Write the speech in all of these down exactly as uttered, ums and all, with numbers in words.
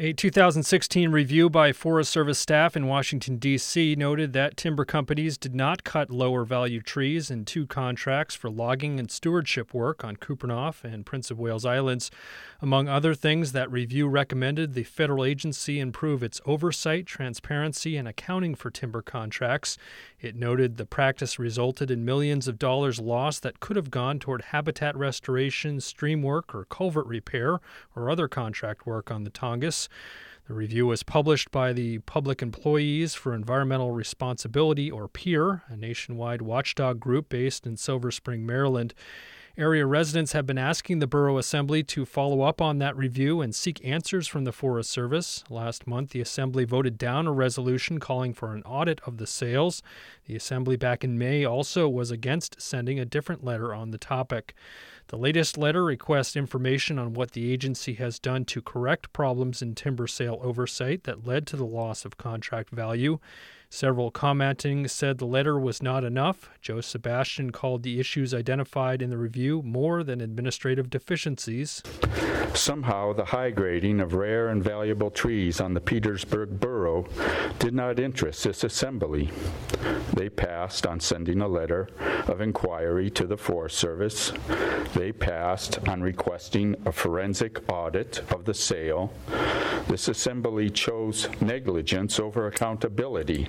A two thousand sixteen review by Forest Service staff in Washington, D C noted that timber companies did not cut lower value trees in two contracts for logging and stewardship work on Kupreanof and Prince of Wales Islands. Among other things, that review recommended the federal agency improve its oversight, transparency, and accounting for timber contracts. It noted the practice resulted in millions of dollars lost that could have gone toward habitat restoration, stream work, or culvert repair, or other contract work on the Tongass. The review was published by the Public Employees for Environmental Responsibility, or PEER, a nationwide watchdog group based in Silver Spring, Maryland. Area residents have been asking the Borough Assembly to follow up on that review and seek answers from the Forest Service. Last month, the Assembly voted down a resolution calling for an audit of the sales. The Assembly back in May also was against sending a different letter on the topic. The latest letter requests information on what the agency has done to correct problems in timber sale oversight that led to the loss of contract value. Several commenting said the letter was not enough. Joe Sebastian called the issues identified in the review more than administrative deficiencies. Somehow, the high grading of rare and valuable trees on the Petersburg Borough did not interest this assembly. They passed on sending a letter of inquiry to the Forest Service. They passed on requesting a forensic audit of the sale. This assembly chose negligence over accountability.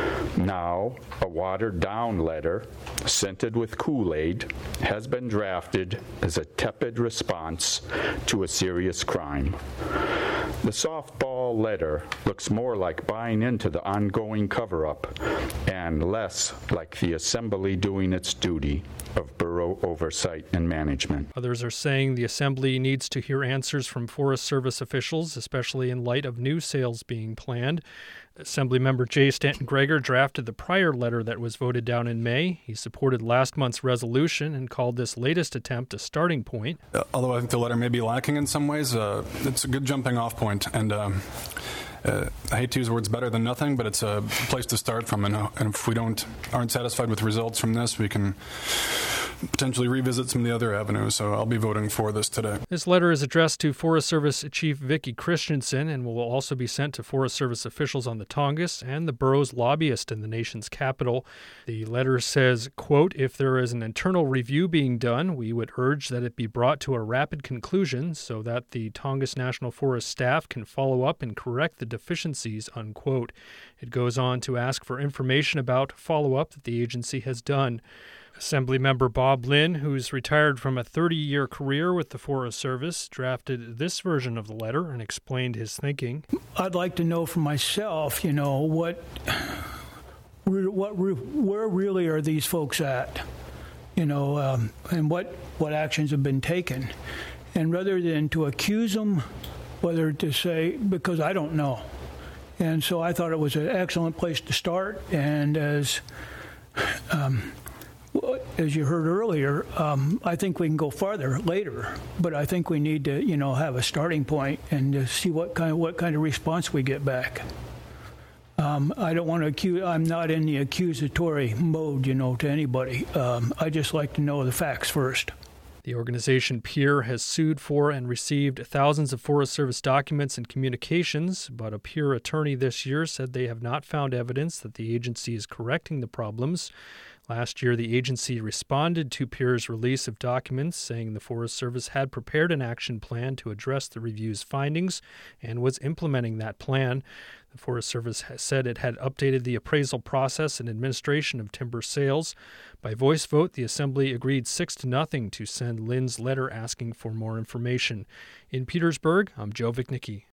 Now, a watered-down letter, scented with Kool-Aid, has been drafted as a tepid response to a serious crime. The softball letter looks more like buying into the ongoing cover-up and less like the Assembly doing its duty of borough oversight and management. Others are saying the Assembly needs to hear answers from Forest Service officials, especially in light of new sales being planned. Assemblymember Jay Stanton Gregor drafted the prior letter that was voted down in May. He supported last month's resolution and called this latest attempt a starting point. Uh, although I think the letter may be lacking in some ways, uh, it's a good jumping off point. And um, uh, I hate to use words better than nothing, but it's a place to start from. And, uh, and if we don't aren't satisfied with results from this, we can potentially revisit some of the other avenues, so I'll be voting for this today. This letter is addressed to Forest Service Chief Vicki Christensen and will also be sent to Forest Service officials on the Tongass and the borough's lobbyist in the nation's capital. The letter says, quote, if there is an internal review being done, we would urge that it be brought to a rapid conclusion so that the Tongass National Forest staff can follow up and correct the deficiencies, unquote. It goes on to ask for information about follow-up that the agency has done. Assemblymember Bob Lynn, who's retired from a thirty-year career with the Forest Service, drafted this version of the letter and explained his thinking. I'd like to know for myself, you know, what, what, where really are these folks at, you know, um, and what, what actions have been taken. And rather than to accuse them, whether to say, because I don't know. And so I thought it was an excellent place to start. And as... Um, As you heard earlier, um, I think we can go farther later, but I think we need to, you know, have a starting point and to see what kind of what kind of response we get back. Um, I don't want to accuse. I'm not in the accusatory mode, you know, to anybody. Um, I just like to know the facts first. The organization PEER has sued for and received thousands of Forest Service documents and communications, but a PEER attorney this year said they have not found evidence that the agency is correcting the problems. Last year, the agency responded to PEER's release of documents, saying the Forest Service had prepared an action plan to address the review's findings and was implementing that plan. The Forest Service has said it had updated the appraisal process and administration of timber sales. By voice vote, the Assembly agreed six to nothing to send Lynn's letter asking for more information. In Petersburg, I'm Joe Vichnicki.